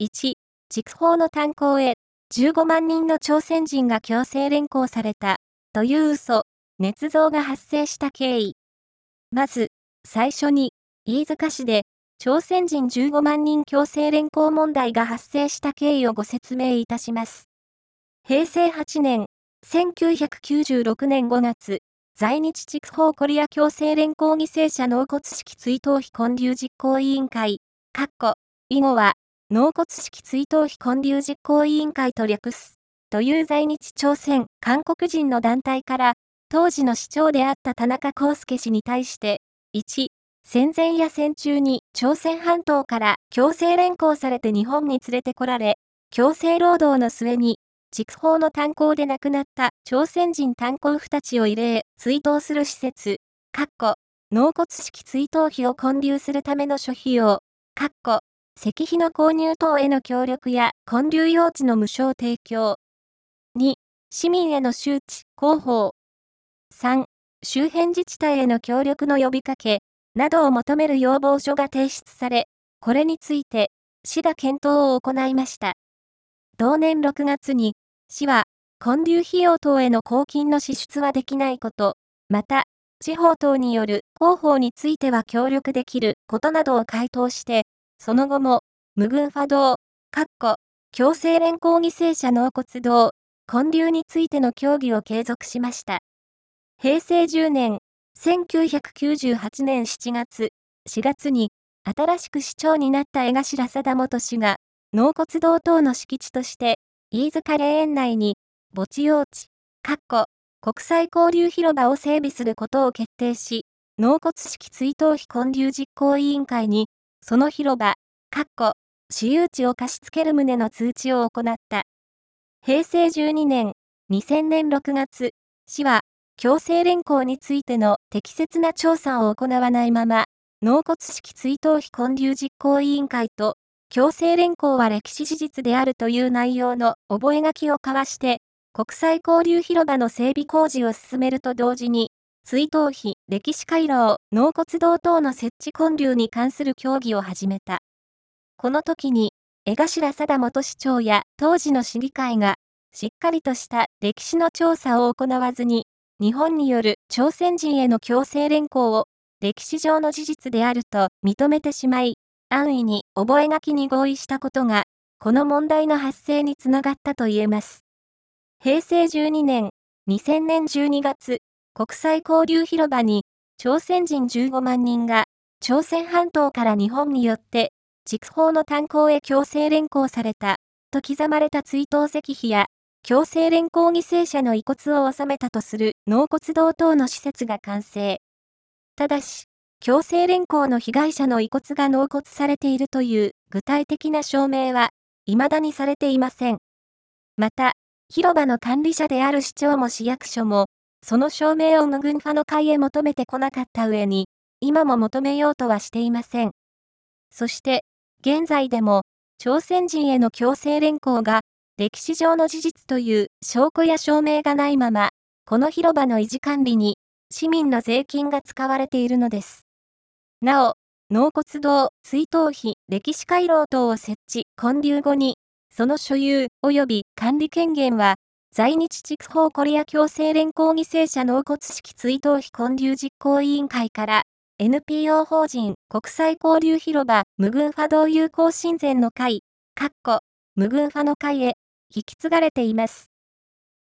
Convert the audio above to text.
1、筑豊の炭鉱へ、15万人の朝鮮人が強制連行された、という嘘、捏造が発生した経緯。まず、最初に、飯塚市で、朝鮮人15万人強制連行問題が発生した経緯をご説明いたします。平成8年、1996年5月、在日筑豊コリア強制連行犠牲者納骨式追悼碑建立実行委員会、以後は、納骨式追悼碑建立実行委員会と略す、という在日朝鮮、韓国人の団体から、当時の市長であった田中康介氏に対して、1、戦前や戦中に朝鮮半島から強制連行されて日本に連れてこられ、強制労働の末に、筑豊の炭鉱で亡くなった朝鮮人炭鉱夫たちを慰霊、追悼する施設、納骨式追悼碑を建立するための諸費用、石碑の購入等への協力や建立用地の無償提供。2、市民への周知、広報。3、周辺自治体への協力の呼びかけ、などを求める要望書が提出され、これについて、市が検討を行いました。同年6月に、市は、建立費用等への公金の支出はできないこと、また、地方等による広報については協力できることなどを回答して、その後も、無軍派道、強制連行犠牲者納骨堂、建立についての協議を継続しました。平成10年、1998年7月、4月に、新しく市長になった江頭貞元氏が、納骨堂等の敷地として、飯塚霊園内に、墓地用地、国際交流広場を整備することを決定し、納骨式追悼碑建立実行委員会に、その広場、私有地を貸し付ける旨の通知を行った。平成12年、2000年6月、市は、強制連行についての適切な調査を行わないまま、納骨式追悼碑建立実行委員会と、強制連行は歴史事実であるという内容の覚書を交わして、国際交流広場の整備工事を進めると同時に、追悼碑、歴史回廊、納骨堂等の設置建立に関する協議を始めた。この時に、江頭貞元市長や当時の市議会が、しっかりとした歴史の調査を行わずに、日本による朝鮮人への強制連行を歴史上の事実であると認めてしまい、安易に覚書に合意したことが、この問題の発生につながったと言えます。平成12年、2000年12月、国際交流広場に、朝鮮人15万人が、朝鮮半島から日本によって、筑豊の炭鉱へ強制連行された、と刻まれた追悼石碑や、強制連行犠牲者の遺骨を納めたとする納骨堂等の施設が完成。ただし、強制連行の被害者の遺骨が納骨されているという具体的な証明は、未だにされていません。また、広場の管理者である市長も市役所も、その証明を無軍派の会へ求めてこなかった上に、今も求めようとはしていません。そして、現在でも、朝鮮人への強制連行が、歴史上の事実という証拠や証明がないまま、この広場の維持管理に、市民の税金が使われているのです。なお、納骨堂、追悼碑、歴史回廊等を設置、建立後に、その所有及び管理権限は、在日筑豊コリア強制連行犠牲者納骨式追悼碑建立実行委員会から、NPO 法人国際交流広場無軍派道友好親善の会、無軍派の会へ引き継がれています。